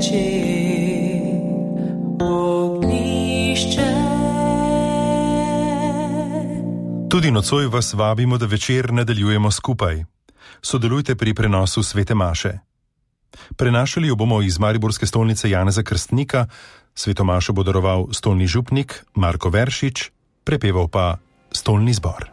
Tudi nocoj vas vabimo, da večer nadaljujemo skupaj. Sodelujte pri prenosu svete maše. Prenašali jo bomo iz mariborske stolnice Janeza Krstnika, sveto mašo bo daroval stolni župnik Marko Veršič, prepeval pa stolni zbor.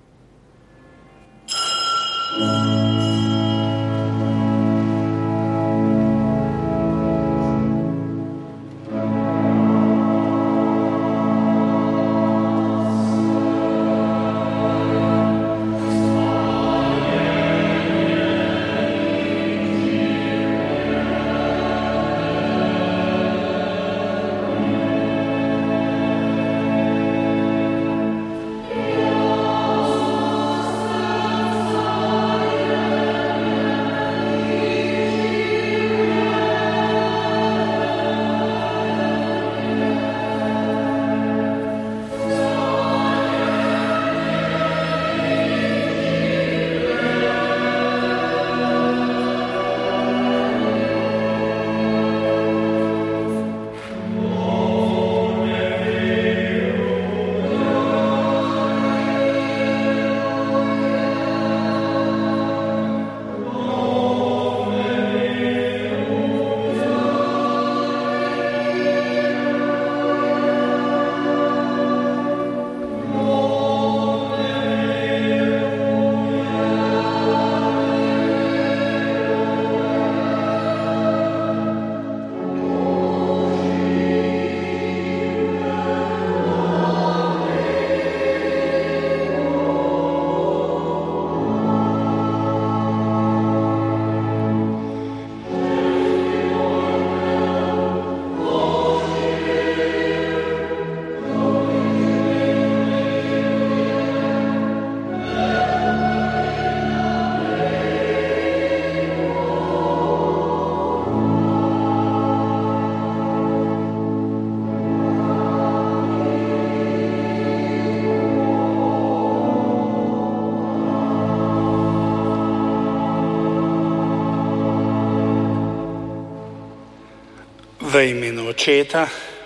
V imenu Očeta,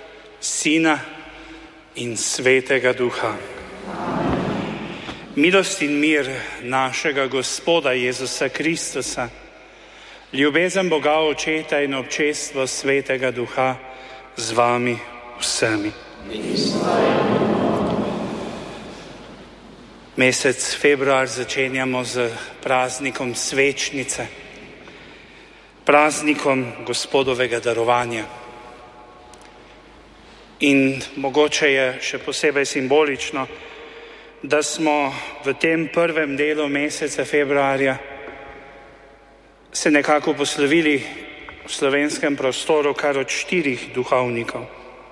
Sina in Svetega Duha. Milost in mir našega Gospoda Jezusa Kristusa, ljubezen Boga Očeta in občestvo Svetega Duha z vami vsemi. Mesec februar začenjamo z praznikom svečnice, praznikom Gospodovega darovanja. In mogoče je še posebej simbolično, da smo v tem prvem delu meseca februarja se nekako poslovili v slovenskem prostoru kar od 4 duhovnikov,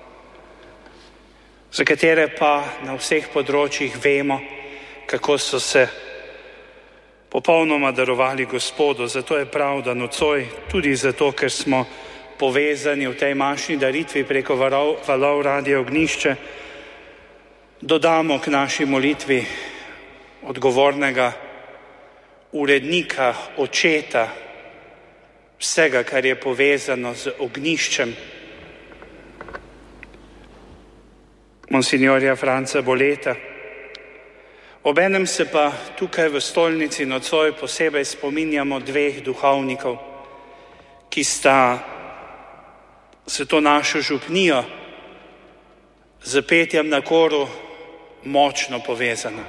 za katere pa na vseh področjih vemo, kako so se popolnoma darovali Gospodu. Zato je prav, da nocoj, tudi zato, ker smo povezani v tej mašni daritvi preko valov Radia Ognjišče, dodamo k naši molitvi odgovornega urednika, očeta vsega, kar je povezano z ognjiščem, monsignorja Franca Boleta. Obenem se pa tukaj v stolnici nocoj posebej spominjamo 2 duhovnikov, ki sta s to našo župnijo z petjem na koru močno povezana.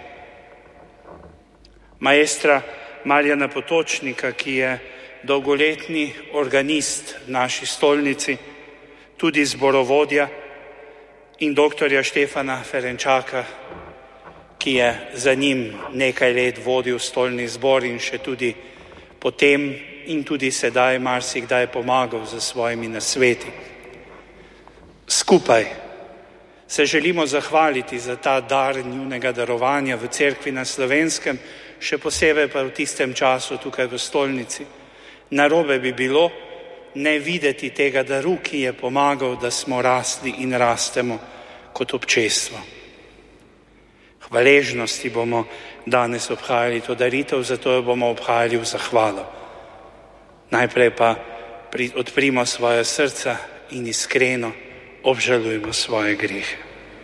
Maestra Marjana Potočnika, ki je dolgoletni organist v naši stolnici, tudi zborovodja, in doktorja Štefana Ferenčaka, ki je za njim nekaj let vodil stolni zbor in še tudi potem in tudi sedaj marsikdaj pomagal za svojimi nasveti. Skupaj se želimo zahvaliti za ta dar njunega darovanja v cerkvi na Slovenskem, še posebej pa v tistem času tukaj v stolnici. Narobe bi bilo ne videti tega daru, ki je pomagal, da smo rasli in rastemo kot občestvo. Hvaležnosti bomo danes obhajali to daritev, zato jo bomo obhajali v zahvalo. Najprej pa odprimo svoje srca in iskreno obžalujmo svoje grehe.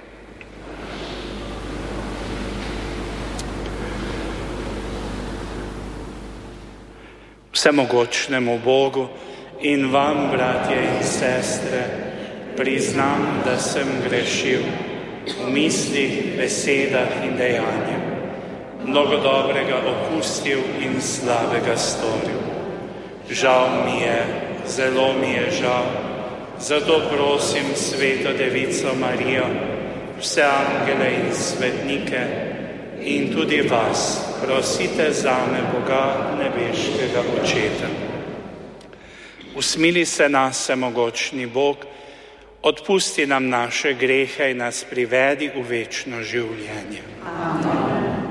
Vsemogočnemu Bogu in vam, bratje in sestre, priznam, da sem grešil v mislih, besedah in dejanjih, mnogo dobrega opustil in slabega storil. Žal mi je, zelo mi je žal, zato prosim Sveto Devico Marijo, vse angele in svetnike in tudi vas, prosite zame Boga nebeškega Očeta. Usmili se nas, vsemogočni Bog, odpusti nam naše grehe in nas privedi v večno življenje. Amen.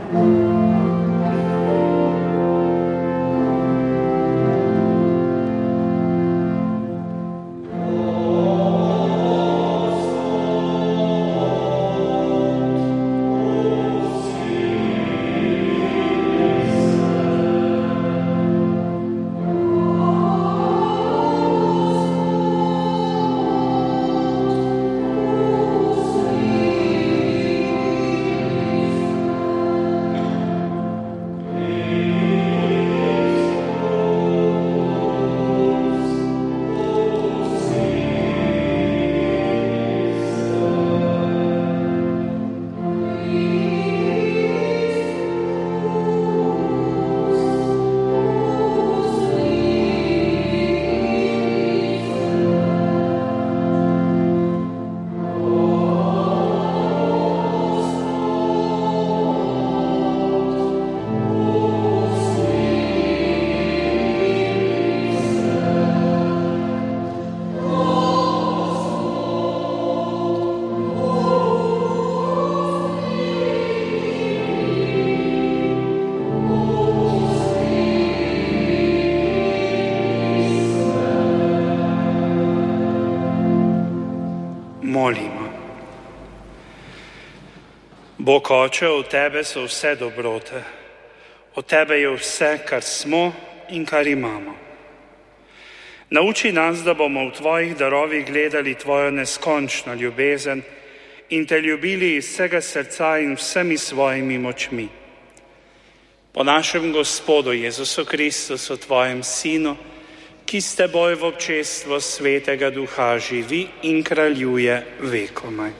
Molimo. Bog Oče, od Tebe so vse dobrote, od Tebe je vse, kar smo in kar imamo. Nauči nas, da bomo v Tvojih darovih gledali Tvojo neskončno ljubezen in Te ljubili iz vsega srca in vsemi svojimi močmi. Po našem Gospodu Jezusu Kristusu, Tvojem Sinu, ki s Teboj v občestvu Svetega Duha živi in kraljuje vekomaj.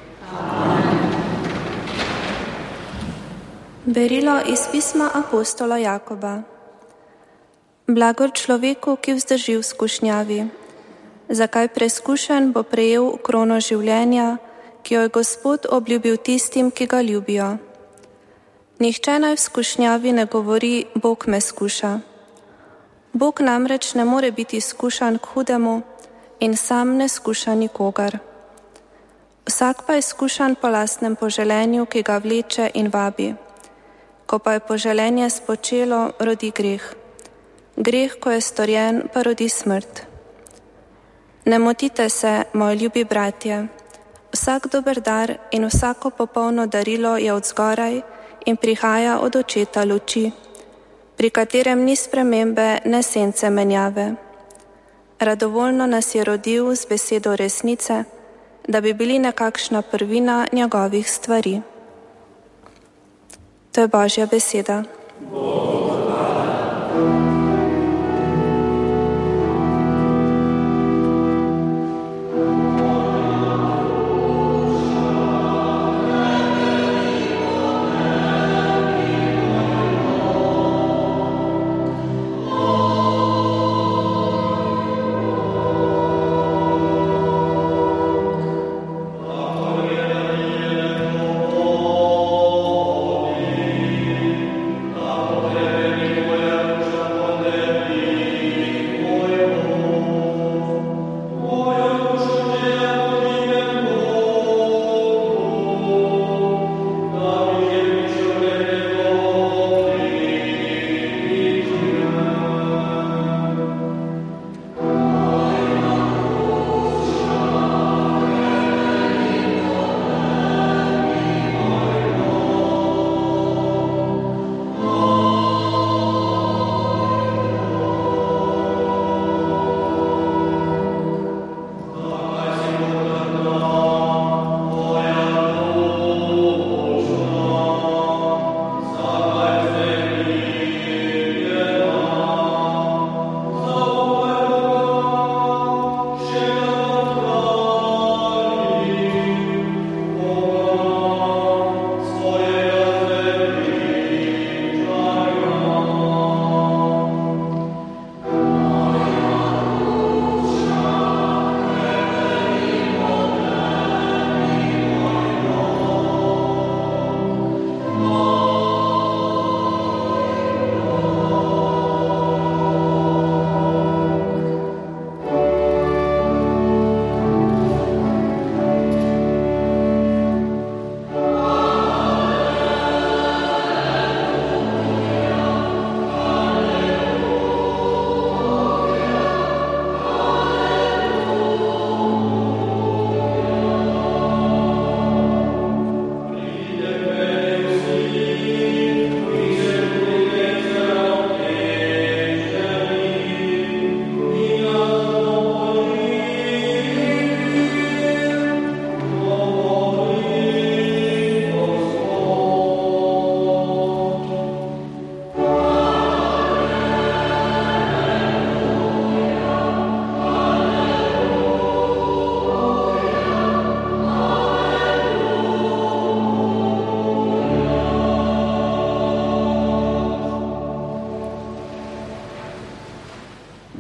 Berilo iz pisma apostola Jakoba. Blagor človeku, ki vzdrži v skušnjavi, zakaj preizkušen bo prejel krono življenja, ki jo je Gospod obljubil tistim, ki ga ljubijo. Nihče naj v skušnjavi ne govori, Bog me skuša. Bog namreč ne more biti skušan k hudemu in sam ne skuša nikogar. Vsak pa je skušan po lastnem poželenju, ki ga vleče in vabi. Ko pa je poželenje spočelo, rodi greh. Greh, ko je storjen, pa rodi smrt. Ne motite se, moji ljubi bratje. Vsak dober dar in vsako popolno darilo je od zgoraj in prihaja od Očeta luči, pri katerem ni spremembe ne sence menjave. Radovoljno nas je rodil z besedo resnice, da bi bili nekakšna prvina njegovih stvari. To je Božja beseda.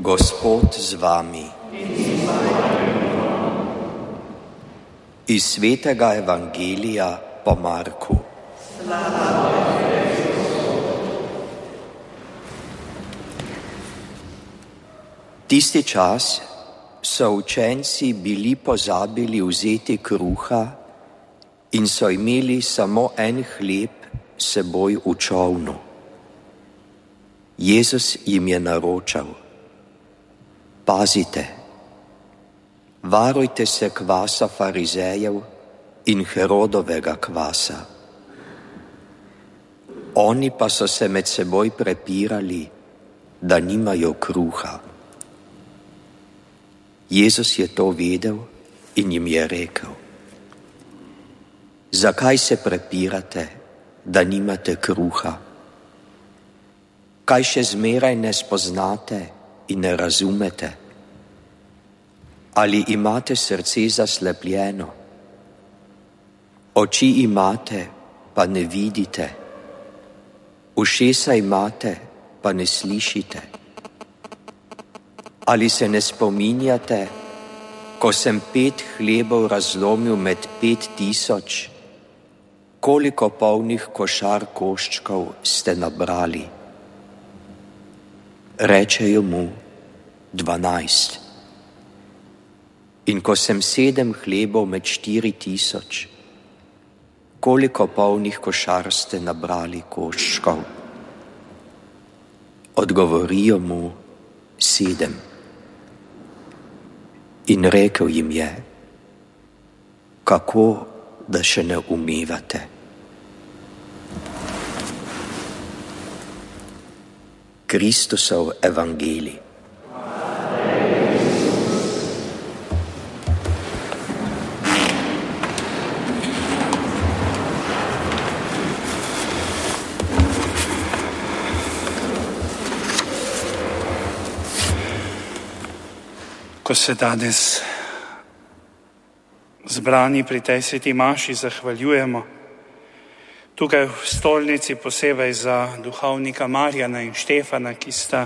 Gospod z vami. Iz svetega evangelija po Marku. Tisti čas so učenci bili pozabili vzeti kruha in so imeli samo en hleb s seboj v čolnu. Jezus jim je naročal: pazite, varujte se kvasa farizejev in Herodovega kvasa. Oni pa so se med seboj prepirali, da nimajo kruha. Jezus je to vedel in jim je rekel: zakaj se prepirate, da nimate kruha? Kaj še zmeraj ne spoznate in ne razumete? Ali imate srce zaslepljeno? Oči imate, pa ne vidite. Ušesa imate, pa ne slišite. Ali se ne spominjate, ko sem 5 hlebov razlomil med 5000, koliko polnih košar koščkov ste nabrali? Rečejo mu: 12. In ko sem 7 hlebov med 4000, koliko polnih košar ste nabrali koščkov? Odgovorijo mu: 7. In rekel jim je: kako, da še ne umivate? Kristusov evangelij. Ko se danes zbrani pri tej sveti maši zahvaljujemo, tukaj v stolnici posebej za duhovnika Marjana in Štefana, ki sta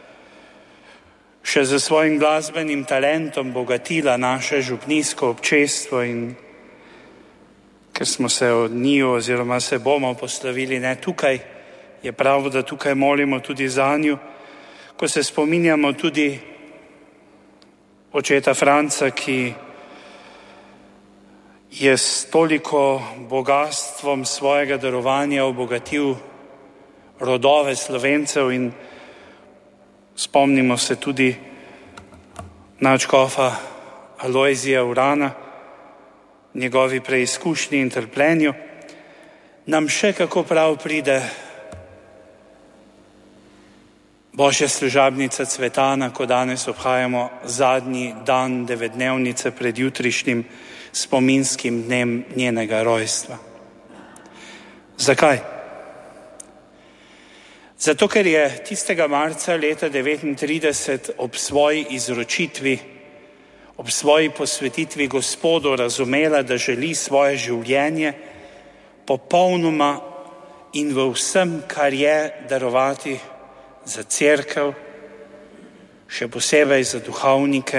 še za svojim glasbenim talentom bogatila naše župnijsko občestvo, in ker smo se od njiju oziroma se bomo poslovili ne tukaj, je prav, da tukaj molimo tudi zanju, ko se spominjamo tudi očeta Franca, ki je s toliko bogatstvom svojega darovanja obogatil rodove Slovencev, in spomnimo se tudi nadškofa Alojzija Urana, njegovi preizkušnji in trpljenju, nam še kako prav pride Božja služabnica Cvetana, ko danes obhajamo zadnji dan 9-dnevnice pred jutrišnjim spominskim dnem njenega rojstva. Zakaj? Zato, ker je tistega marca leta 1939 ob svoji izročitvi, ob svoji posvetitvi Gospodu razumela, da želi svoje življenje popolnoma in v vsem, kar je, darovati za cerkev, še posebej za duhovnike.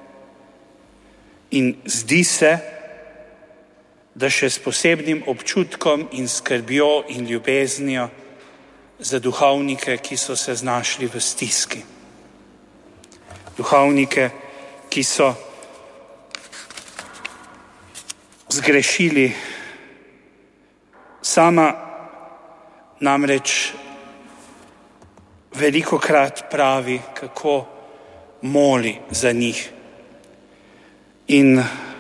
In zdi se, da še s posebnim občutkom in skrbjo in ljubeznijo za duhovnike, ki so se znašli v stiski. Duhovnike, ki so zgrešili. Sama namreč velikokrat pravi, kako moli za njih. In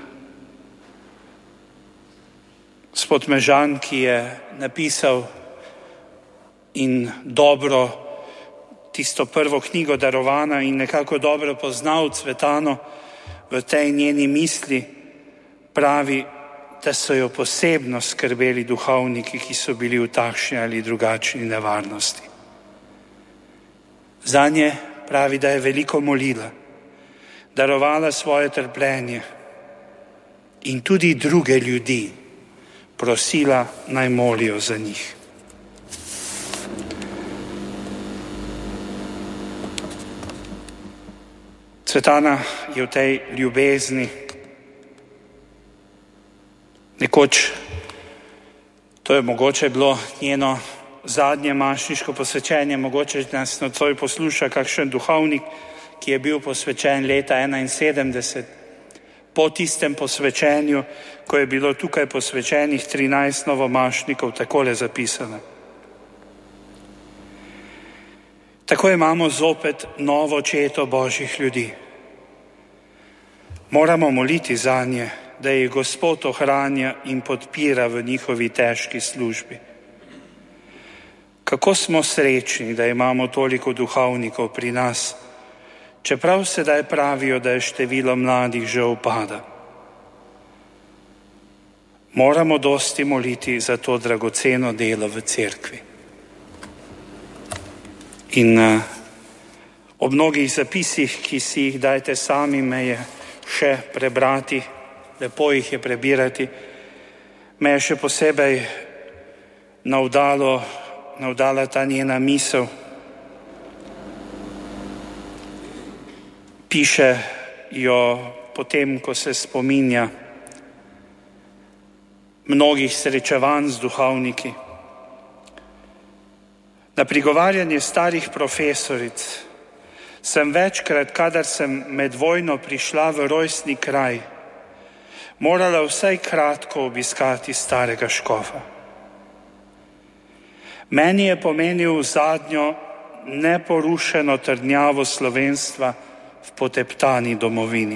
gospod Mežan, ki je napisal in dobro tisto prvo knjigo Darovana in nekako dobro poznal Cvetano v tej njeni misli, pravi, da so jo posebno skrbeli duhovniki, ki so bili v takšni ali drugačni nevarnosti. Zanje pravi, da je veliko molila, darovala svoje trpljenje in tudi druge ljudi prosila, naj molijo za njih. Cvetana je v tej ljubezni nekoč, to je mogoče bilo njeno zadnje mašniško posvečenje, mogoče nas nocoj posluša kakšen duhovnik, ki je bil posvečen leta 1971. Po tistem posvečenju, ko je bilo tukaj posvečenih 13 novomašnikov, takole zapisano. Tako imamo zopet novo četo Božjih ljudi. Moramo moliti zanje, da jih Gospod ohranja in podpira v njihovi težki službi. Kako smo srečni, da imamo toliko duhovnikov pri nas, čeprav sedaj pravijo, da je število mladih že upada. Moramo dosti moliti za to dragoceno delo v cerkvi. In ob mnogih zapisih, ki si jih dajte sami, me je še prebrati, lepo jih je prebirati, me je še posebej navdala ta njena misel. Piše jo potem, ko se spominja mnogih srečevanj z duhovniki. Na prigovarjanje starih profesoric sem večkrat, kadar sem med vojno prišla v rojstni kraj, morala vsaj kratko obiskati starega škofa. Meni je pomenil zadnjo neporušeno trdnjavo slovenstva v poteptani domovini.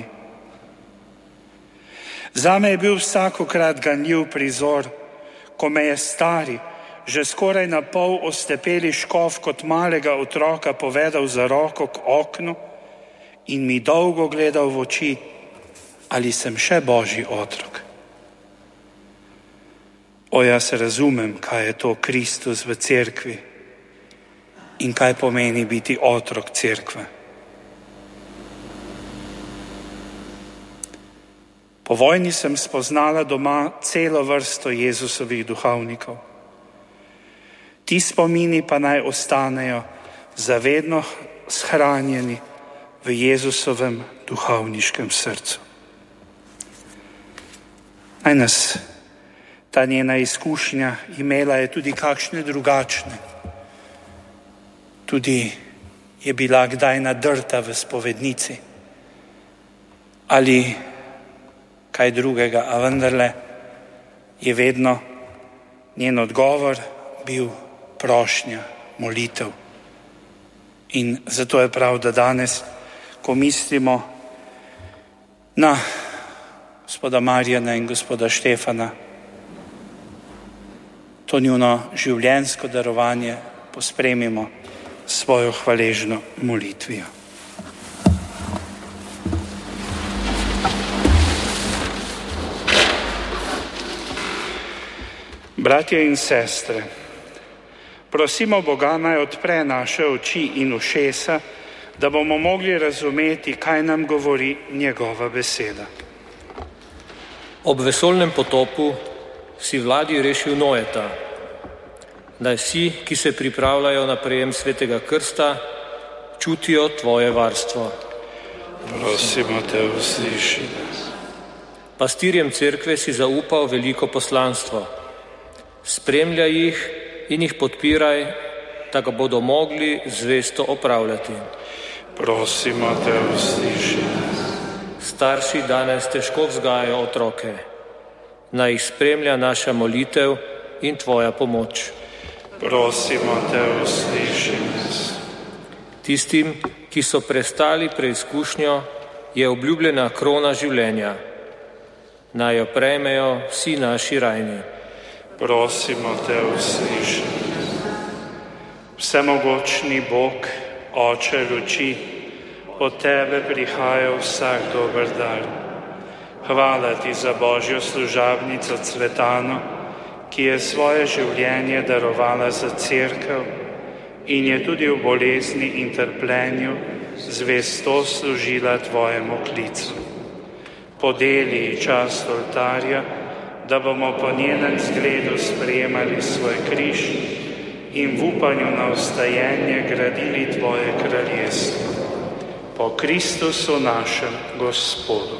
Zame je bil vsakokrat ganljiv prizor, ko me je stari, že skoraj na pol ostepeli škof kot malega otroka povedal za roko k oknu in mi dolgo gledal v oči, ali sem še Božji otrok. O, jaz razumem, kaj je to Kristus v cerkvi in kaj pomeni biti otrok cerkve. Po vojni sem spoznala doma celo vrsto Jezusovih duhovnikov. Ti spomini pa naj ostanejo zavedno shranjeni v Jezusovem duhovniškem srcu. Naj nas ta njena izkušnja imela je tudi kakšne drugačne. Tudi je bila kdaj nadrta v spovednici ali kaj drugega, a vendarle je vedno njen odgovor bil prošnja, molitev. In zato je prav, da danes, ko mislimo na gospoda Marjana in gospoda Štefana, to njuno življenjsko darovanje pospremimo s svojo hvaležno molitvijo. Bratje in sestre, prosimo Boga, naj odpre naše oči in ušesa, da bomo mogli razumeti, kaj nam govori njegova beseda. Ob vesoljnem potopu si Vladi rešil Noeta. Naj vsi, ki se pripravljajo na prejem svetega krsta, čutijo tvoje varstvo. Prosimo te, usliši nas. Pastirjem cerkve si zaupal veliko poslanstvo. Spremljaj jih in jih podpiraj, da ga bodo mogli zvesto opravljati. Prosimo te, usliši nas. Starši danes težko vzgajajo otroke. Naj jih spremlja naša molitev in tvoja pomoč. Prosimo te, usliši nas. Tistim, ki so prestali preizkušnjo, je obljubljena krona življenja. Naj jo prejmejo vsi naši rajni. Prosimo te, usliši. Vsemogočni Bog, Oče luči, od tebe prihaja vsak dober dar. Hvala ti za Božjo služabnico Cvetano, ki je svoje življenje darovala za cerkev in je tudi v bolezni in trpljenju zvesto služila tvojemu klicu. Podeli čast oltarja, da bomo po njenem zgledu sprejemali svoj križ in v upanju na vstajenje gradili tvoje kraljestvo. po Kristusu našem Gospodu.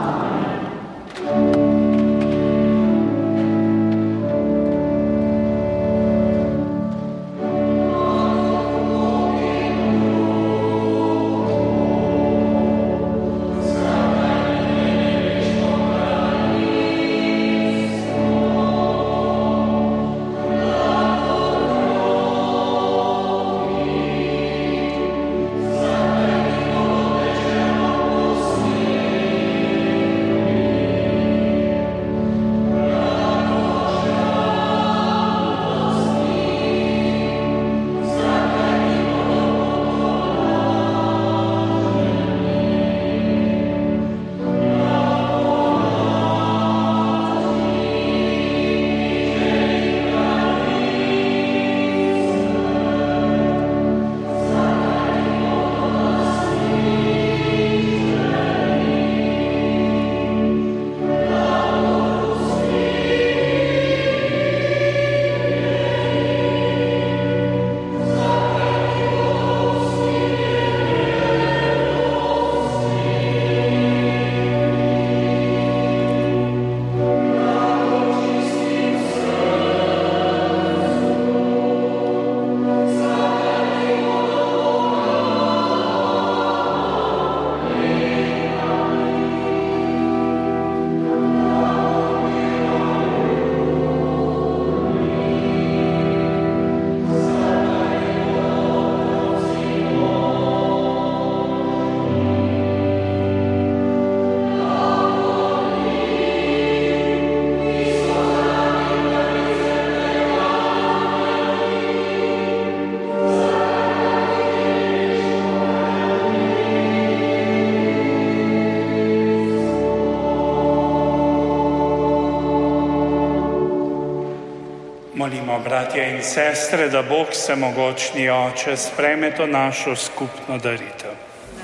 Molimo, bratje in sestre, da Bog vsemogočni Oče sprejme to našo skupno daritev.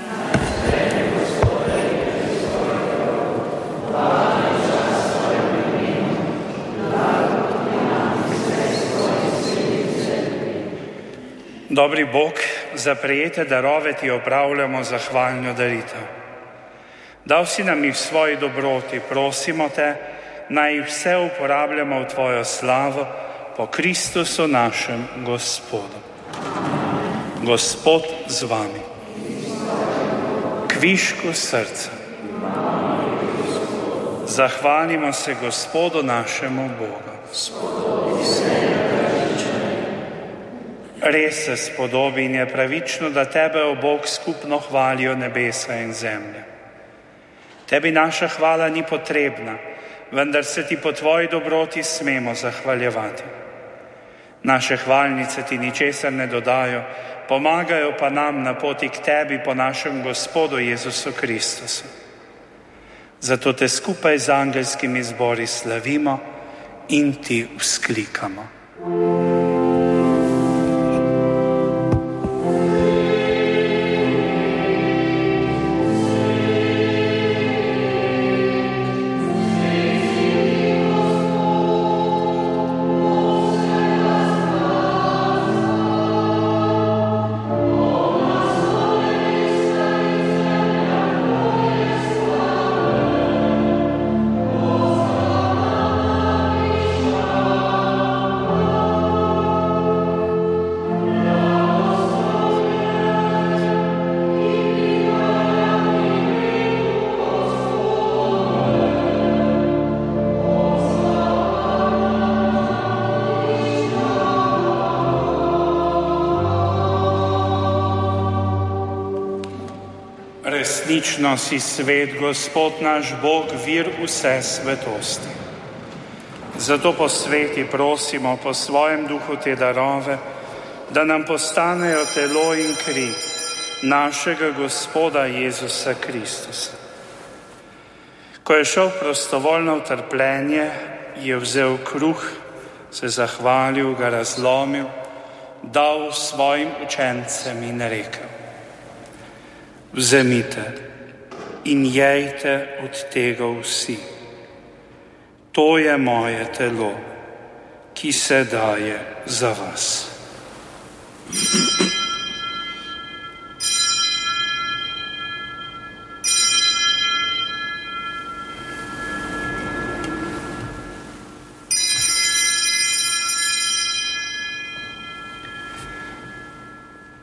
Dobri Bog, za prejete darove ti opravljamo zahvalno daritev. Dal si nam jih v svoji dobroti, prosimo te, naj jih vse uporabljamo v tvojo slavo, po Kristusu našem Gospodu. Gospod z vami. Kvišku srca. Zahvalimo se Gospodu našemu Bogu. Res se spodobi in je pravično, da tebe, o Bog, skupno hvalijo nebesa in zemlja. Tebi naša hvala ni potrebna, vendar se ti po tvoji dobroti smemo zahvaljevati. Naše hvalnice ti ničesar ne dodajo, pomagajo pa nam na poti k tebi po našem Gospodu Jezusu Kristusu. Zato te skupaj z angelskimi zbori slavimo in ti vzklikamo. Resnično si svet, Gospod naš Bog, vir vse svetosti. Zato posveti prosimo po svojem duhu te darove, da nam postanejo telo in kri našega Gospoda Jezusa Kristusa. Ko je šel prostovoljno v trpljenje, je vzel kruh, se zahvalil, ga razlomil, dal svojim učencem in rekel: Vzemite in jejte od tega vsi. To je moje telo, ki se daje za vas.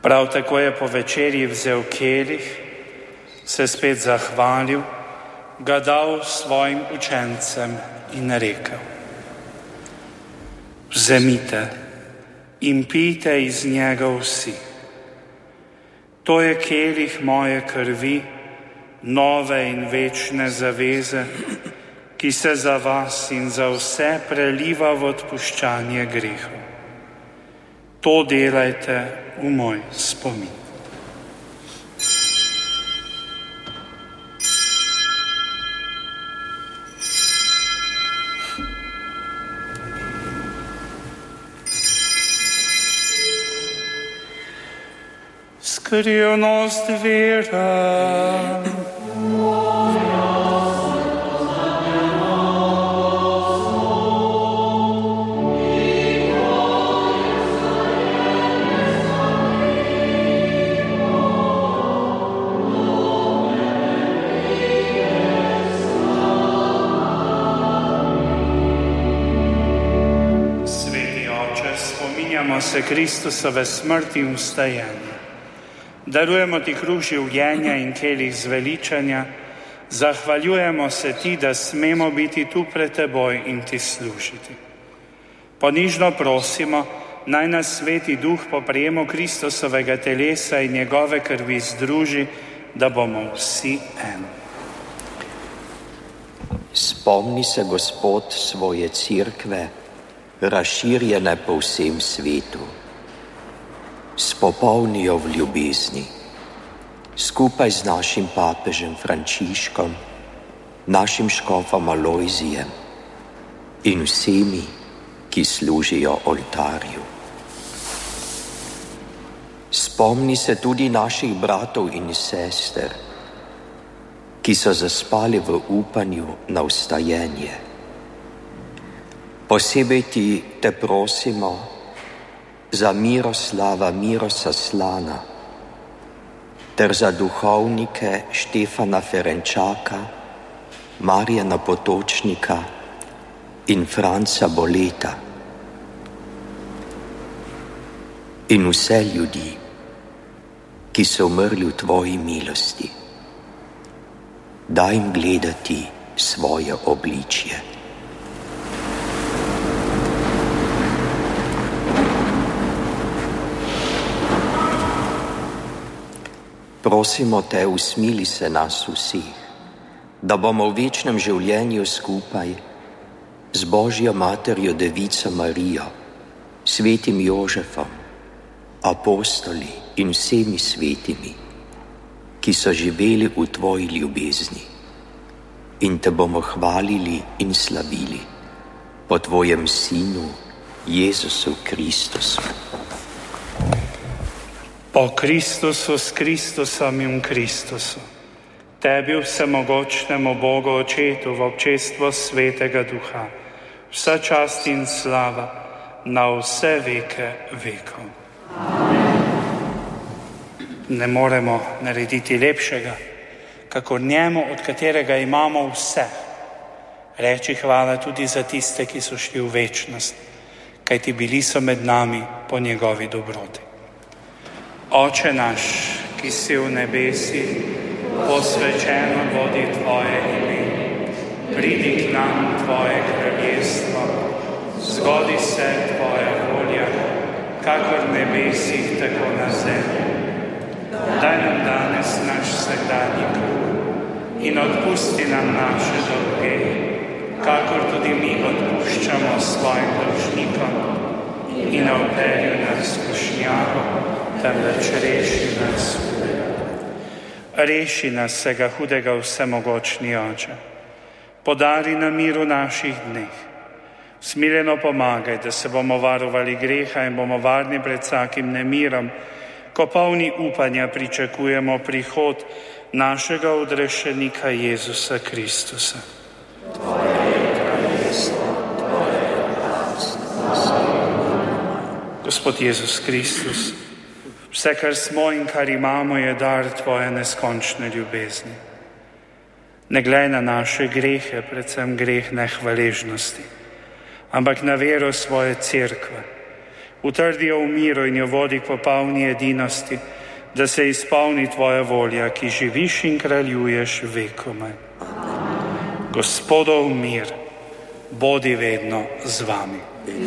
Prav tako je po večerji vzel kelih, se spet zahvalil, ga dal svojim učencem in rekel: Vzemite in pijte iz njega vsi. To je kelih moje krvi, nove in večne zaveze, ki se za vas in za vse preliva v odpuščanje grehov. To delajte v moj spomin. Skrivnost vera. Sveti Oče, spominjamo se Kristusove smrti in vstajenja. Darujemo ti kruh življenja in kelih zveličanja, zahvaljujemo se ti, da smemo biti tu pred teboj in ti služiti. Ponižno prosimo, naj nas Sveti Duh po prejemu Kristusovega telesa in njegove krvi združi, da bomo vsi eno. Spomni se, Gospod, svoje cerkve, razširjene po vsem svetu. Spopolni jo v ljubezni, skupaj z našim papežem Frančiškom, našim škofom Alojzijem in vsemi, ki služijo oltarju. Spomni se tudi naših bratov in sester, ki so zaspali v upanju na vstajenje. Posebej te prosimo za Miroslava Mirosaslana ter za duhovnike Štefana Ferenčaka, Marjana Potočnika in Franca Boleta in vse ljudi, ki so umrli v tvoji milosti. Daj jim gledati svoje obličje. Prosimo te, usmili se nas vseh, da bomo v večnem življenju skupaj z Božjo materjo Devico Marijo, svetim Jožefom, apostoli in vsemi svetimi, ki so živeli v tvoji ljubezni, in te bomo hvalili in slavili po tvojem Sinu, Jezusu Kristusu. Po Kristusu, s Kristusom in v Kristusu, tebi vsemogočnemu Bogu Očetu v občestvu Svetega Duha, vsa čast in slava na vse veke vekov. Ne moremo narediti lepšega, kakor njemu, od katerega imamo vse. Reči hvala tudi za tiste, ki so šli v večnost, kajti bili so med nami po njegovi dobroti. Oče naš, ki si v nebesih, posvečeno bodi tvoje ime. Pridi k nam tvoje kraljestvo, zgodi se tvoja volja, kakor v nebesih, tako na zemlji. Daj nam danes naš vsakdanji kruh in odpusti nam naše dolge, kakor tudi mi odpuščamo svojim dolžnikom, in ne vpeljuj nas v skušnjavo, temveč reši nas hudega. Reši nas vsega hudega, vsemogočni Oče. Podari nam mir v naših dneh. Smiljeno pomagaj, da se bomo varovali greha in bomo varni pred vsakim nemirom, ko polni upanja pričakujemo prihod našega odrešenika Jezusa Kristusa. Gospod Jezus Kristus, vse, kar smo in kar imamo, je dar tvoje neskončne ljubezni. Ne glej na naše grehe, predvsem greh nehvaležnosti, ampak na vero svoje cerkve. Utrdi jo v miru in jo vodi k popolni edinosti, da se izpolni tvoja volja, ki živiš in kraljuješ vekomaj. Gospodov mir, bodi vedno z vami.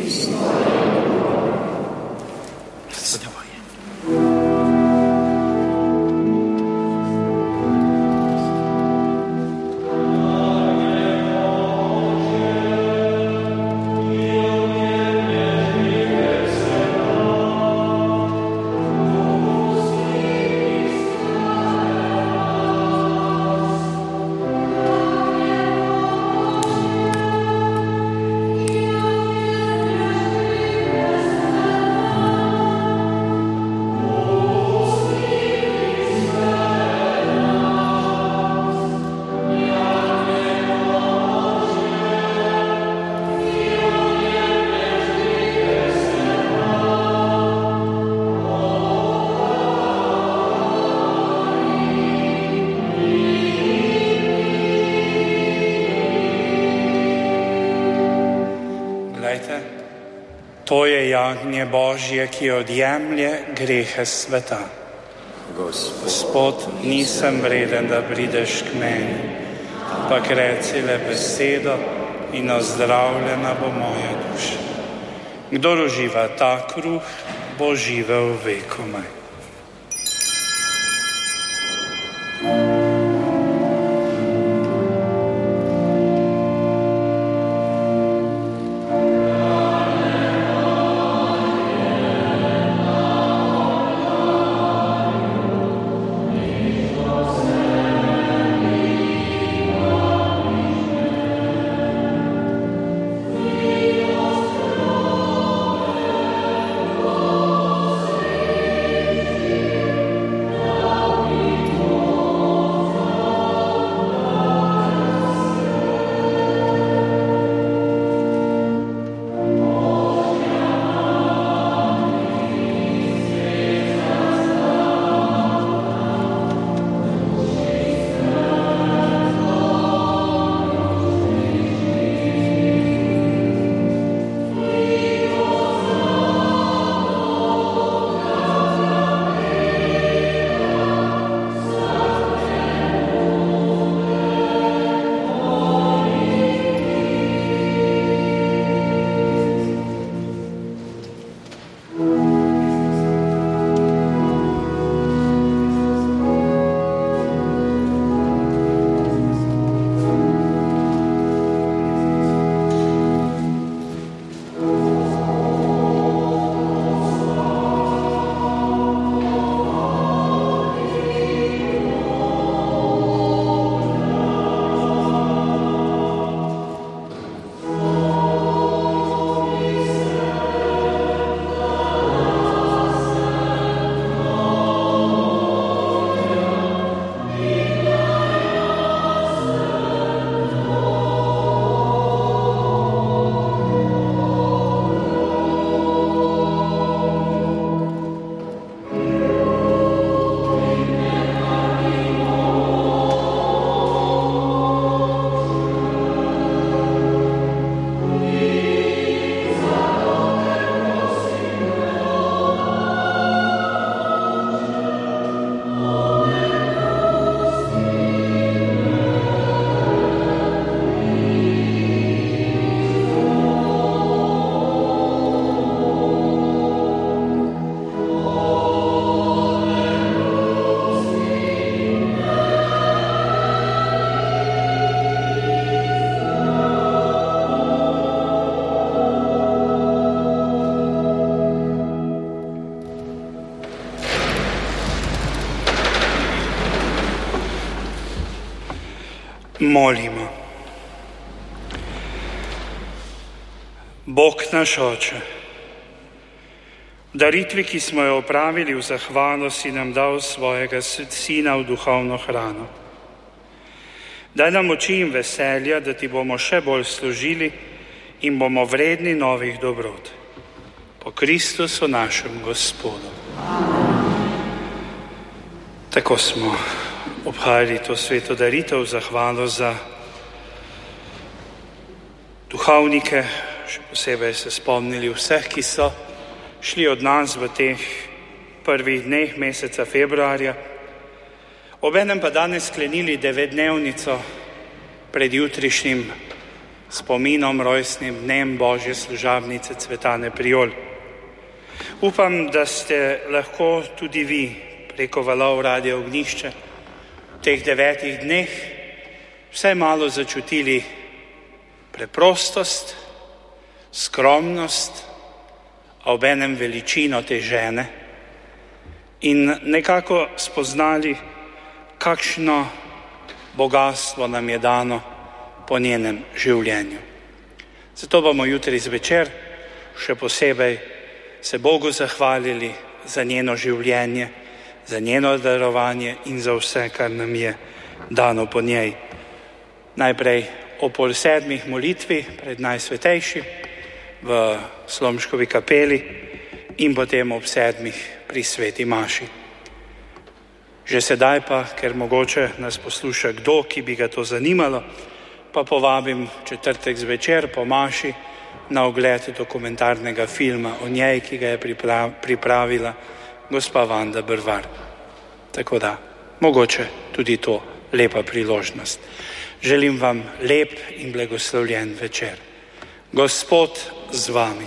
To je jagnje Božje, ki odjemlje grehe sveta. Gospod, nisem vreden, da prideš k meni, ampak reci le besedo in ozdravljena bo moja duša. Kdor uživa ta kruh, bo živel vekomaj. Molimo. Bog naš Oče, v daritvi, ki smo jo opravili v zahvalo, si nam dal svojega Sina v duhovno hrano. Daj nam moči in veselja, da ti bomo še bolj služili in bomo vredni novih dobrot. Po Kristusu našem Gospodu. Tako smo obhajali to sveto daritev, zahvalo za duhovnike, še posebej se spomnili vseh, ki so šli od nas v teh prvih dneh meseca februarja, obenem pa danes sklenili 9-dnevnico pred jutrišnjim spominom rojstnim dnem Božje služabnice Cvetane Prijol. Upam, da ste lahko tudi vi preko valov Radia Ognjišče v teh 9 dneh vsaj malo začutili preprostost, skromnost, a obenem veličino te žene in nekako spoznali, kakšno bogastvo nam je dano po njenem življenju. Zato bomo jutri zvečer še posebej se Bogu zahvalili za njeno življenje, za njeno darovanje in za vse, kar nam je dano po njej. Najprej ob 6:30 molitvi pred Najsvetejšim v Slomškovi kapeli in potem ob 7 pri sveti maši. Že sedaj pa, ker mogoče nas posluša kdo, ki bi ga to zanimalo, pa povabim četrtek zvečer po maši na ogled dokumentarnega filma o njej, ki ga je pripravila gospa Vanda Brvar. Tako da, mogoče tudi to lepa priložnost. Želim vam lep in blagoslovljen večer. Gospod z vami.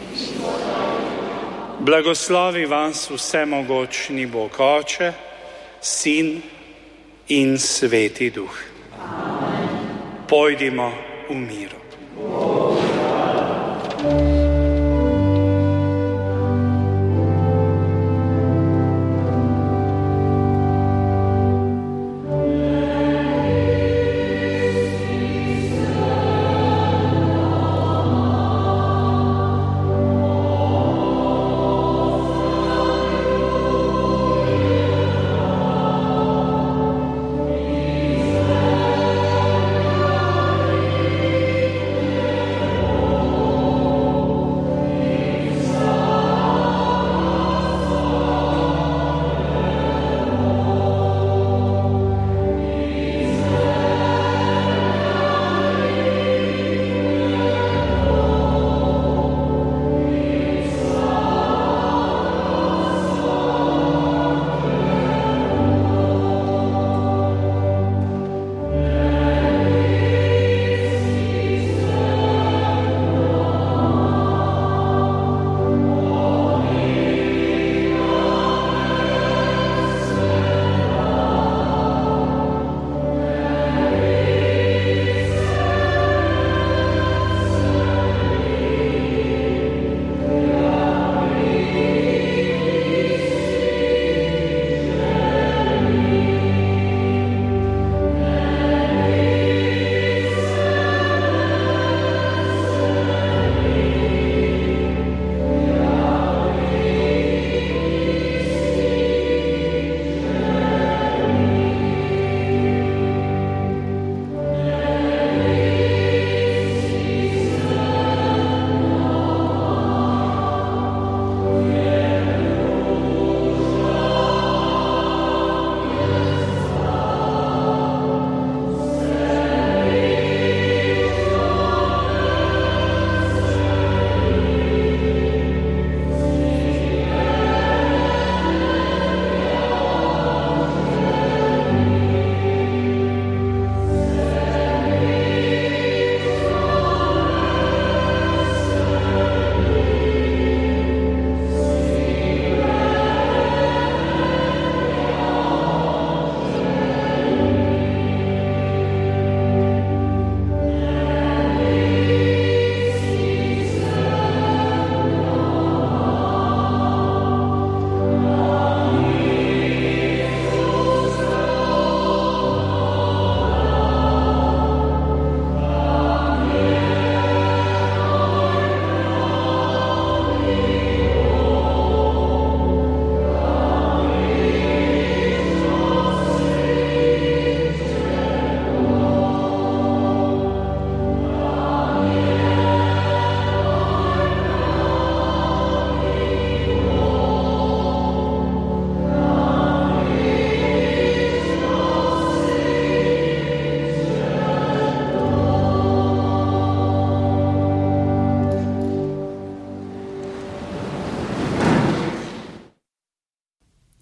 Blagoslovi vas vsemogočni Bog Oče, Sin in Sveti Duh. Pojdimo v miru.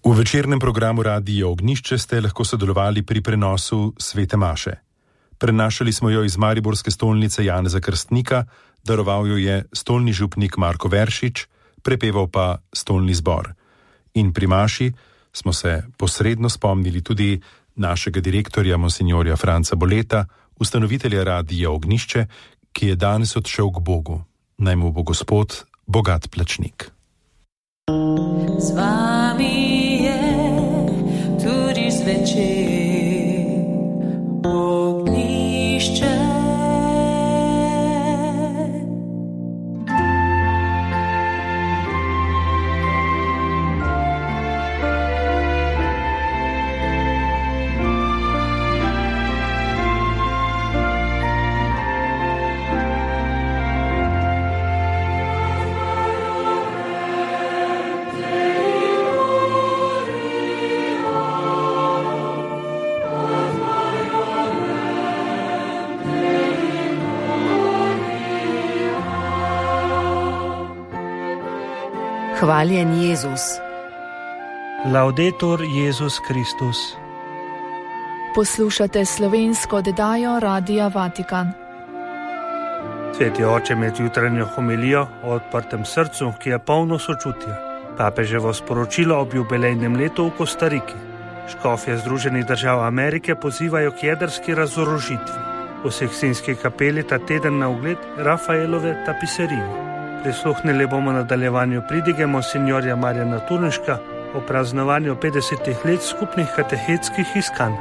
V večernem programu Radia Ognjišče ste lahko sodelovali pri prenosu Svete maše. Prenašali smo jo iz mariborske stolnice Janeza Krstnika, daroval jo je stolni župnik Marko Veršič, prepeval pa stolni zbor. In pri maši smo se posredno spomnili tudi našega direktorja monsinjorja Franca Boleta, ustanovitelja Radia Ognjišče, ki je danes odšel k Bogu. Naj mu bo Gospod bogat plačnik. Z vami je tudi zvečer ognjišče. Hvaljen Jezus. Laudetur Jezus Kristus. Poslušate slovensko oddajo Radia Vatikan. Sveti oče med jutranjo homilijo o odprtem srcu, ki je polno sočutja. Papeževo sporočilo ob jubilejnem letu v Kostariki. Škofje Združenih držav Amerike pozivajo k jedrski razorožitvi. V Sikstinski kapeli ta teden na ogled Rafaelove tapiserije. Prisluhnili bomo nadaljevanju pridige monsinjorja Marjana Turnška o praznovanju 50 let skupnih katehetskih iskanj.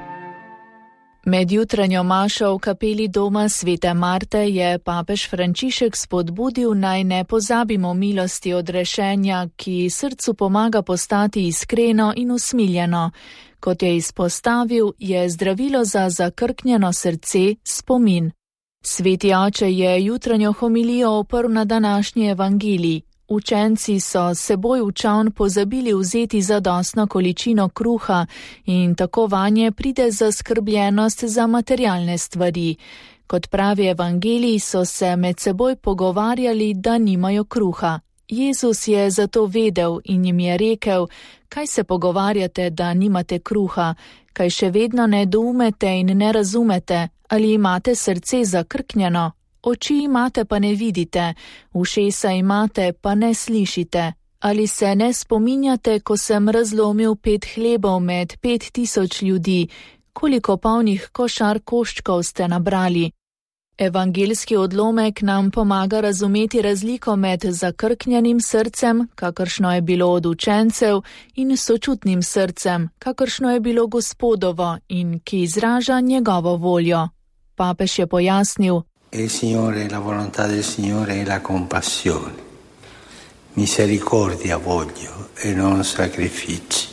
Med jutranjo mašo v kapeli doma Svete Marte je papež Frančišek spodbudil, naj ne pozabimo milosti odrešenja, ki srcu pomaga postati iskreno in usmiljeno. Kot je izpostavil, je zdravilo za zakrknjeno srce spomin. Sveti oče je jutranjo homilijo oprl na današnji evangelij. Učenci so seboj v čoln pozabili vzeti zadostno količino kruha in tako vanje pride zaskrbljenost za materialne stvari. Kot pravi evangelij, so se med seboj pogovarjali, da nimajo kruha. Jezus je zato vedel in jim je rekel: kaj se pogovarjate, da nimate kruha? Kaj še vedno ne doumete in ne razumete? Ali imate srce zakrknjeno? Oči imate, pa ne vidite, ušesa imate, pa ne slišite. Ali se ne spominjate, ko sem razlomil 5 hlebov med 5000 ljudi? Koliko polnih košar koščkov ste nabrali? Evangeljski odlomek nam pomaga razumeti razliko med zakrknjenim srcem, kakršno je bilo od učencev, in sočutnim srcem, kakršno je bilo Gospodovo in ki izraža njegovo voljo. Papež je pojasnil: Il Signore, la volontà del Signore è la compassione. Misericordia voglio e non sacrifici.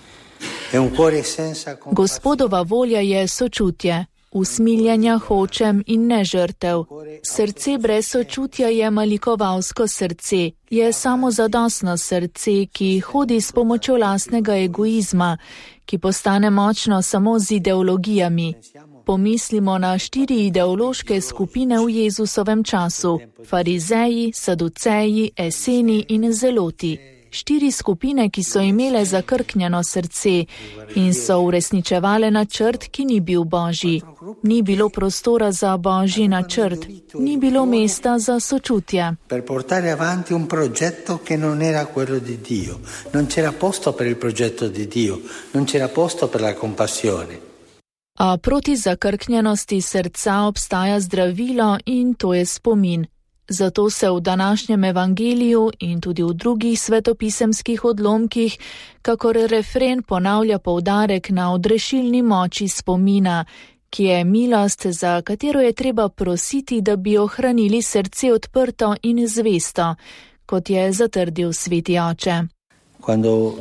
È un cuore senza compassione. Gospodova volja je sočutje. Usmiljenja hočem in ne žrtev. Srce brez sočutja je malikovalsko srce, je samozadostno srce, ki hodi s pomočjo lastnega egoizma, ki postane močno samo z ideologijami. Pomislimo na 4 ideološke skupine v Jezusovem času: farizeji, saduceji, eseni in zeloti. 4 skupine, ki so imele zakrknjeno srce in so uresničevale načrt, ki ni bil božji. Ni bilo prostora za božji načrt, ni bilo mesta za sočutje. Per portare avanti un progetto che non era quello di Dio. Non c'era posto per il progetto di Dio, non c'era posto per la compassione. A proti zakrknjenosti srca obstaja zdravilo in to je spomin. Zato se v današnjem evangeliju in tudi v drugih svetopisemskih odlomkih kakor refren ponavlja poudarek na odrešilni moči spomina, ki je milost, za katero je treba prositi, da bi ohranili srce odprto in zvesto, kot je zatrdil sveti oče. Quando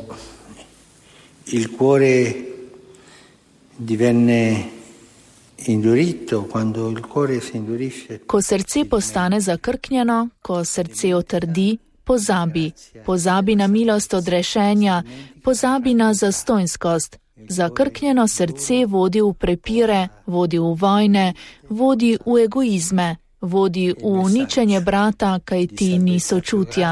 il cuore divenne indurito, quando il cuore si indurisce. Ko srce postane zakrknjeno, ko srce otrdi, pozabi. Pozabi na milost odrešenja, pozabi na zastonjskost. Zakrknjeno srce vodi v prepire, vodi v vojne, vodi v egoizme, vodi v uničenje brata, kaj ti ni sočutja.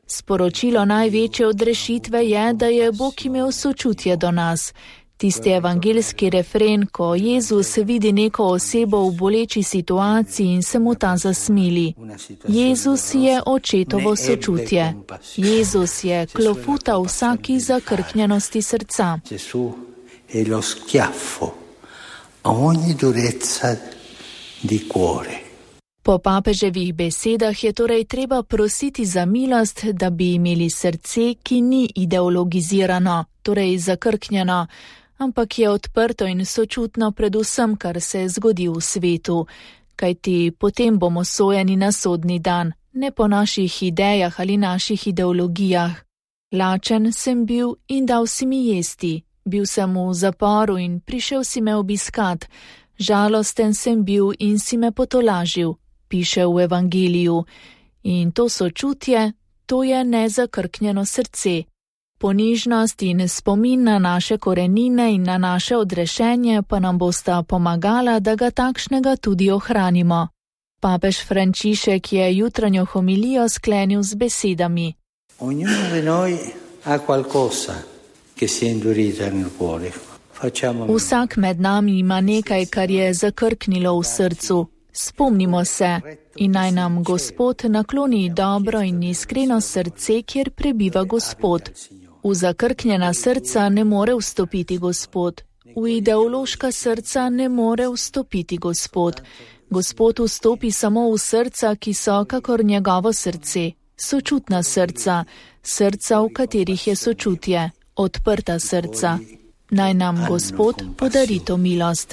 Sporočilo največje odrešitve je, da je Bog imel sočutje do nas. Tisti evangeljski refren, ko Jezus vidi neko osebo v boleči situaciji in se mu ta zasmili. Jezus je očetovo sočutje. Jezus je klofuta vsaki zakrhnjenosti srca. E lo schiaffo a ogni durezza di cuore. Po papeževih besedah je torej treba prositi za milost, da bi imeli srce, ki ni ideologizirano, torej zakrknjeno, ampak je odprto in sočutno predvsem, kar se zgodi v svetu, kajti potem bomo sojeni na sodni dan, ne po naših idejah ali naših ideologijah. Lačen sem bil in dal si mi jesti, bil sem v zaporu in prišel si me obiskat, žalosten sem bil in si me potolažil, piše v evangeliju. In to sočutje, to je nezakrknjeno srce. Ponižnost in spomin na naše korenine in na naše odrešenje pa nam bosta pomagala, da ga takšnega tudi ohranimo. Papež Frančišek je jutranjo homilijo sklenil z besedami. Ognuno di noi ha qualcosa che si è indurito nel cuore. Vsak med nami ima nekaj, kar je zakrknilo v srcu. Spomnimo se in naj nam Gospod nakloni dobro in iskreno srce, kjer prebiva Gospod. V zakrknjena srca ne more vstopiti Gospod. V ideološka srca ne more vstopiti Gospod. Gospod vstopi samo v srca, ki so kakor njegovo srce. Sočutna srca, srca, v katerih je sočutje, odprta srca. Naj nam Gospod podari to milost.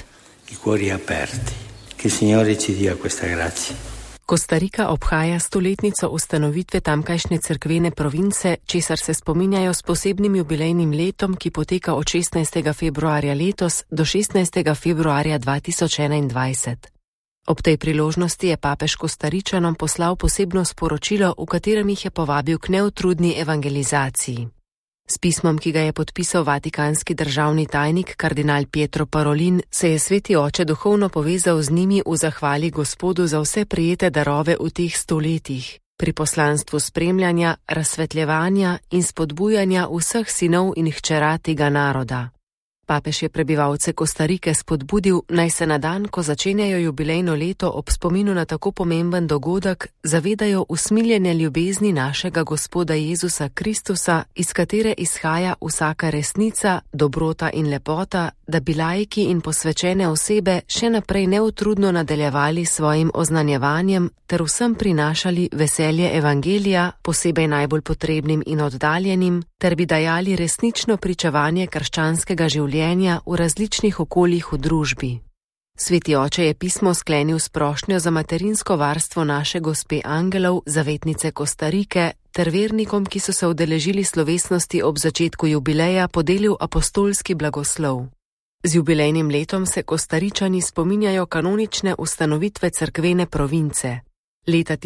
Kostarika obhaja 100-letnico ustanovitve tamkajšnje cerkvene province, česar se spominjajo s posebnim jubilejnim letom, ki poteka od 16. februarja letos do 16. februarja 2021. Ob tej priložnosti je papež Kostaričanom poslal posebno sporočilo, v katerem jih je povabil k neutrudni evangelizaciji. S pismom, ki ga je podpisal vatikanski državni tajnik kardinal Pietro Parolin, se je sveti oče duhovno povezal z njimi v zahvali Gospodu za vse prijete darove v teh 100 letih, pri poslanstvu spremljanja, razsvetljevanja in spodbujanja vseh sinov in hčera tega naroda. Papež je prebivalce Kostarike spodbudil, naj se na dan, ko začenjajo jubilejno leto ob spominu na tako pomemben dogodek, zavedajo usmiljene ljubezni našega Gospoda Jezusa Kristusa, iz katere izhaja vsaka resnica, dobrota in lepota, da bi laiki in posvečene osebe še naprej neutrudno nadaljevali svojim oznanjevanjem ter vsem prinašali veselje evangelija, posebej najbolj potrebnim in oddaljenim, ter bi dajali resnično pričevanje krščanskega življenja v različnih okoljih v družbi. Sveti oče je pismo sklenil s prošnjo za materinsko varstvo naše gospe angelov, zavetnice Kostarike, ter vernikom, ki so se udeležili slovesnosti ob začetku jubileja, podelil apostolski blagoslov. Z jubilejnim letom se Kostaričani spominjajo kanonične ustanovitve cerkvene province. Leta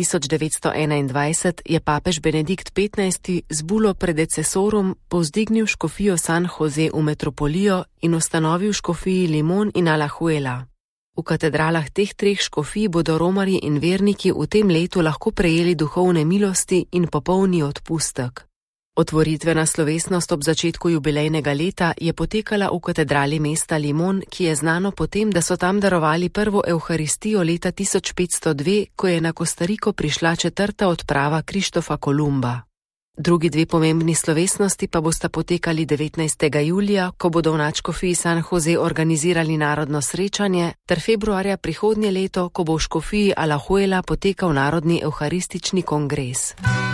1921 je papež Benedikt XV z bulo predecesorum povzdignil škofijo San Jose v metropolijo in ustanovil škofiji Limón in Alajuela. V katedralah teh 3 škofij bodo romarji in verniki v tem letu lahko prejeli duhovne milosti in popolni odpustek. Otvoritvena slovesnost ob začetku jubilejnega leta je potekala v katedrali mesta Limón, ki je znano potem, da so tam darovali prvo evharistijo leta 1502, ko je na Kostariko prišla 4. odprava Krištofa Kolumba. Drugi 2 pomembni slovesnosti pa bosta potekali 19. julija, ko bodo v nadškofiji San Jose organizirali narodno srečanje, ter februarja prihodnje leto, ko bo v škofiji Alajuela potekal narodni evharistični kongres.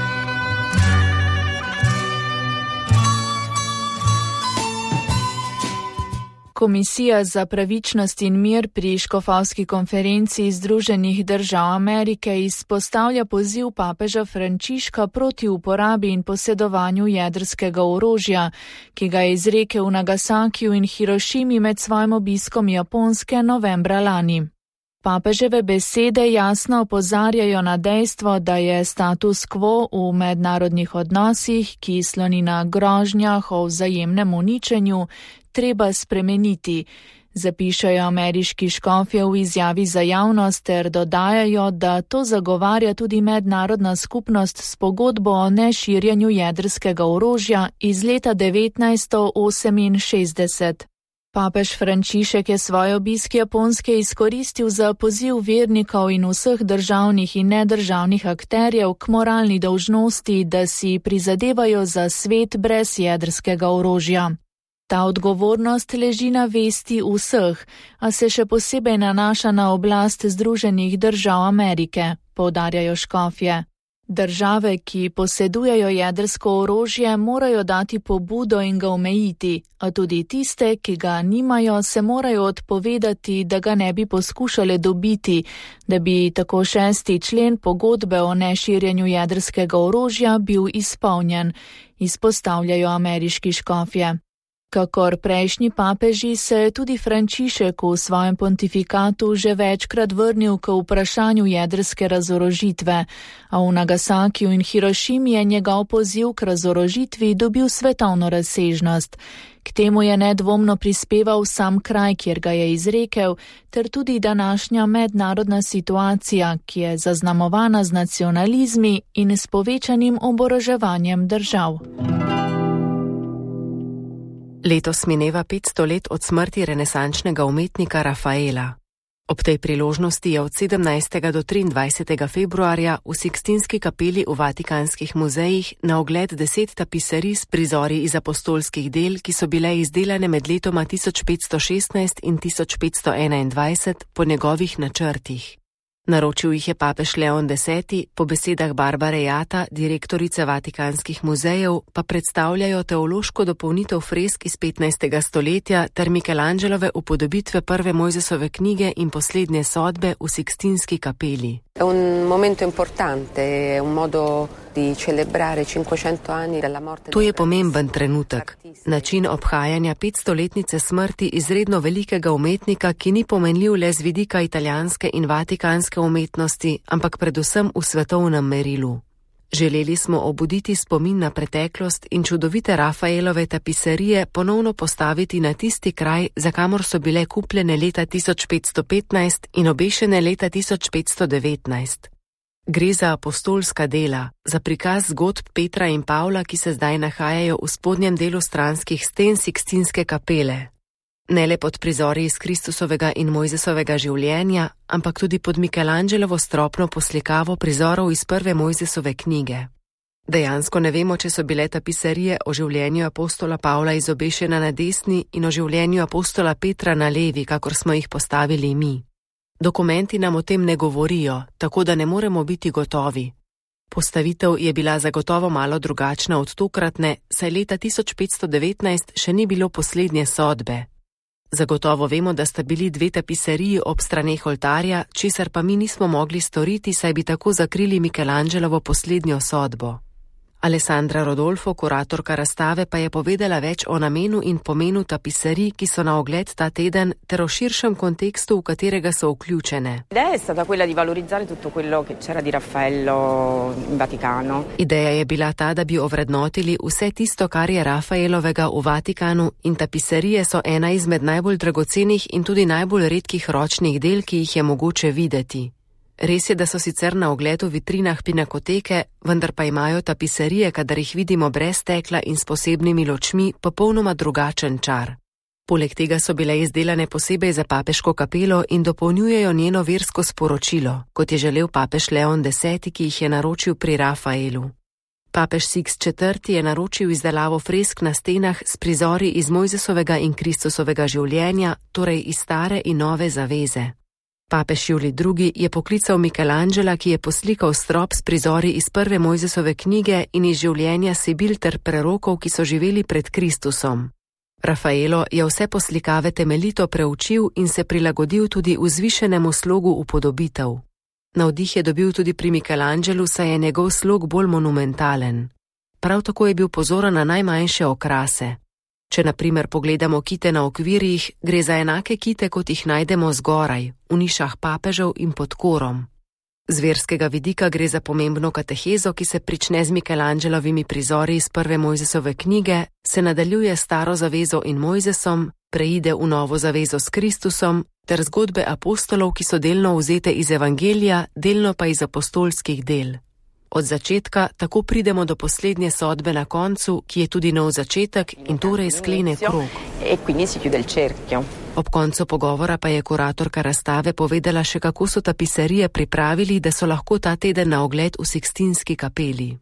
Komisija za pravičnost in mir pri škofovski konferenci Združenih držav Amerike izpostavlja poziv papeža Frančiška proti uporabi in posedovanju jedrskega orožja, ki ga je izrekel v Nagasakiju in Hirošimi med svojim obiskom Japonske novembra lani. Papeževe besede jasno opozarjajo na dejstvo, da je status quo v mednarodnih odnosih, ki sloni na grožnjah o vzajemnem uničenju, treba spremeniti. Zapišajo ameriški škofje v izjavi za javnost ter dodajajo, da to zagovarja tudi mednarodna skupnost s pogodbo o neširjenju jedrskega orožja iz leta 1968. Papež Frančišek je svoj obisk Japonske izkoristil za poziv vernikov in vseh državnih in nedržavnih akterjev k moralni dolžnosti, da si prizadevajo za svet brez jedrskega orožja. Ta odgovornost leži na vesti vseh, a se še posebej nanaša na oblast Združenih držav Amerike, poudarjajo škofje. Države, ki posedujejo jedrsko orožje, morajo dati pobudo in ga omejiti, a tudi tiste, ki ga nimajo, se morajo odpovedati, da ga ne bi poskušale dobiti, da bi tako 6. člen pogodbe o neširjenju jedrskega orožja bil izpolnjen, izpostavljajo ameriški škofje. Kakor prejšnji papeži se je tudi Frančišek v svojem pontifikatu že večkrat vrnil k vprašanju jedrske razorožitve, a v Nagasakiju in Hirošimi je njegov poziv k razorožitvi dobil svetovno razsežnost. K temu je nedvomno prispeval sam kraj, kjer ga je izrekel, ter tudi današnja mednarodna situacija, ki je zaznamovana z nacionalizmi in s povečanim oboroževanjem držav. Letos mineva 500 let od smrti renesančnega umetnika Rafaela. Ob tej priložnosti je od 17. do 23. februarja v Sikstinski kapeli v Vatikanskih muzejih na ogled 10 tapiserij s prizori iz apostolskih del, ki so bile izdelane med letoma 1516 in 1521 po njegovih načrtih. Naročil jih je papež Leon X, po besedah Barbare Jata, direktorice Vatikanskih muzejev, pa predstavljajo teološko dopolnitev fresk iz 15. stoletja ter Michelangelove upodobitve prve Mojzesove knjige in poslednje sodbe v Sikstinski kapeli. To je pomemben trenutek, način obhajanja 500-letnice smrti izredno velikega umetnika, ki ni pomenljiv le z vidika italijanske in vatikanske umetnosti, ampak predvsem v svetovnem merilu. Želeli smo obuditi spomin na preteklost in čudovite Rafaelove tapiserije ponovno postaviti na tisti kraj, za kamor so bile kupljene leta 1515 in obešene leta 1519. Gre za apostolska dela, za prikaz zgodb Petra in Pavla, ki se zdaj nahajajo v spodnjem delu stranskih sten Sikstinske kapele. Ne le pod prizori iz Kristusovega in Mojzesovega življenja, ampak tudi pod Michelangelovo stropno poslikavo prizorov iz prve Mojzesove knjige. Dejansko ne vemo, če so bile tapiserije o življenju apostola Pavla izobešena na desni in o življenju apostola Petra na levi, kakor smo jih postavili mi. Dokumenti nam o tem ne govorijo, tako da ne moremo biti gotovi. Postavitev je bila zagotovo malo drugačna od tokratne, saj leta 1519 še ni bilo poslednje sodbe. Zagotovo vemo, da sta bili 2 tapiseriji ob straneh oltarja, česar pa mi nismo mogli storiti, saj bi tako zakrili Michelangelovo poslednjo sodbo. Alessandra Rodolfo, kuratorka razstave, pa je povedala več o namenu in pomenu tapiserij, ki so na ogled ta teden, ter o širšem kontekstu, v katerega so vključene. Ideja je bila ta, da bi ovrednotili vse tisto, kar je Rafaelovega v Vatikanu, in tapiserije so ena izmed najbolj dragocenih in tudi najbolj redkih ročnih del, ki jih je mogoče videti. Res je, da so sicer na ogled v vitrinah pinakoteke, vendar pa imajo tapiserije, kadar jih vidimo brez stekla in s posebnimi lučmi, popolnoma drugačen čar. Poleg tega so bile izdelane posebej za papeško kapelo in dopolnjujejo njeno versko sporočilo, kot je želel papež Leon X, ki jih je naročil pri Rafaelu. Papež Siks IV je naročil izdelavo fresk na stenah s prizori iz Mojzesovega in Kristusovega življenja, torej iz stare in nove zaveze. Papež Julij II je poklical Michelangela, ki je poslikal strop s prizori iz prve Mojzesove knjige in iz življenja Sibil ter prerokov, ki so živeli pred Kristusom. Rafaelo je vse poslikave temeljito preučil in se prilagodil tudi vzvišenemu slogu upodobitev. Navdih je dobil tudi pri Michelangelu, saj je njegov slog bolj monumentalen. Prav tako je bil pozoren na najmanjše okrase. Če na primer pogledamo kite na okvirjih, gre za enake kite, kot jih najdemo zgoraj, v nišah papežev in pod korom. Z verskega vidika gre za pomembno katehezo, ki se prične z Michelangelovimi prizori iz prve Mojzesove knjige, se nadaljuje s Staro zavezo in Mojzesom, preide v Novo zavezo s Kristusom, ter zgodbe apostolov, ki so delno vzete iz Evangelija, delno pa iz apostolskih del. Od začetka tako pridemo do poslednje sodbe na koncu, ki je tudi nov začetek in torej sklene krog. Ob koncu pogovora pa je kuratorka razstave povedala še, kako so tapiserije pripravili, da so lahko ta teden na ogled v Sikstinski kapeli.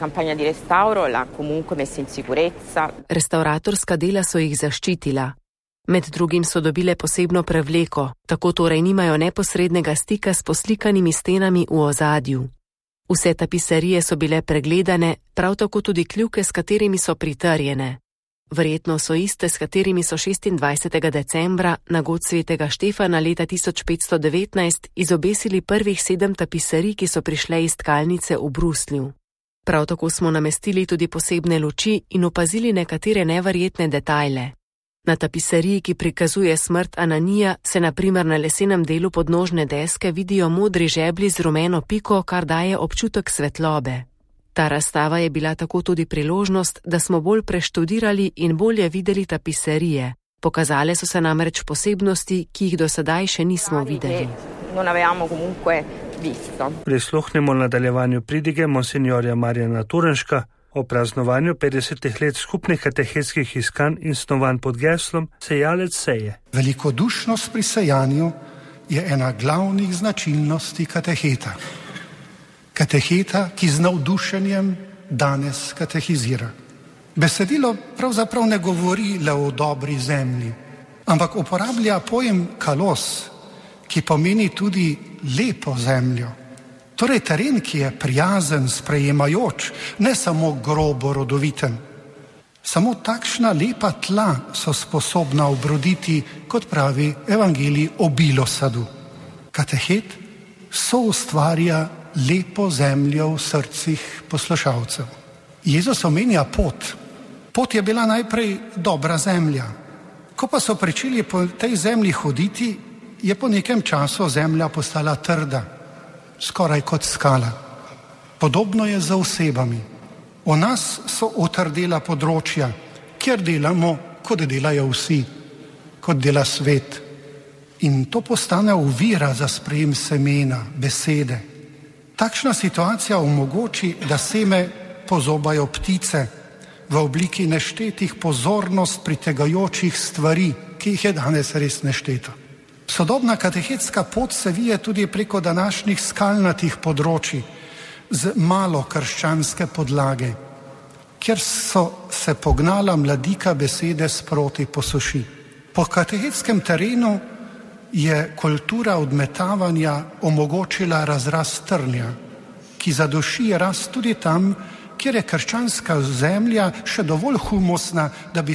Restavratorska dela so jih zaščitila. Med drugim so dobile posebno prevleko, tako torej nimajo neposrednega stika s poslikanimi stenami v ozadju. Vse tapiserije so bile pregledane, prav tako tudi kljuke, s katerimi so pritrjene. Verjetno so iste, s katerimi so 26. decembra na god svetega Štefana leta 1519 izobesili prvih 7 tapiserij, ki so prišle iz tkalnice v Bruslju. Prav tako smo namestili tudi posebne luči in opazili nekatere neverjetne detajle. Na tapiseriji, ki prikazuje smrt Ananija, se na primer na lesenem delu podnožne deske vidijo modri žeblji z rumeno piko, kar daje občutek svetlobe. Ta razstava je bila tako tudi priložnost, da smo bolj preštudirali in bolje videli tapiserije. Pokazale so se namreč posebnosti, ki jih do sedaj še nismo videli. Prisluhnemo nadaljevanju pridige monsinjorja Marjana Turenška o praznovanju 50 let skupnih katehetskih iskanj in snovanj pod geslom Sejalec seje. Velikodušnost pri sejanju je ena glavnih značilnosti kateheta. Kateheta, ki z navdušenjem danes katehizira. Besedilo pravzaprav ne govori le o dobri zemlji, ampak uporablja pojem kalos, ki pomeni tudi lepo zemljo. Torej teren, ki je prijazen, sprejemajoč, ne samo grobo rodoviten. Samo takšna lepa tla so sposobna obroditi, kot pravi evangelij, obilo sadu. Katehet soustvarja lepo zemljo v srcih poslušalcev. Jezus omenja pot. Pot je bila najprej dobra zemlja. Ko pa so pričeli po tej zemlji hoditi, je po nekem času zemlja postala trda, skoraj kot skala. Podobno je z osebami. O nas so otrdela področja, kjer delamo, kot delajo vsi, kot dela svet. In to postane ovira za sprejem semena, besede. Takšna situacija omogoči, da seme pozobajo ptice v obliki neštetih pozornost pritegajočih stvari, ki jih je danes res nešteto. Sodobna katehetska pot se vije tudi preko današnjih skalnatih področij z malo krščanske podlage, kjer so se pognala mladika besede sproti posuši. Po katehetskem terenu je kultura odmetavanja omogočila razrast trnja, ki zaduši rast tudi tam, kjer je krščanska zemlja še dovolj humusna, da bi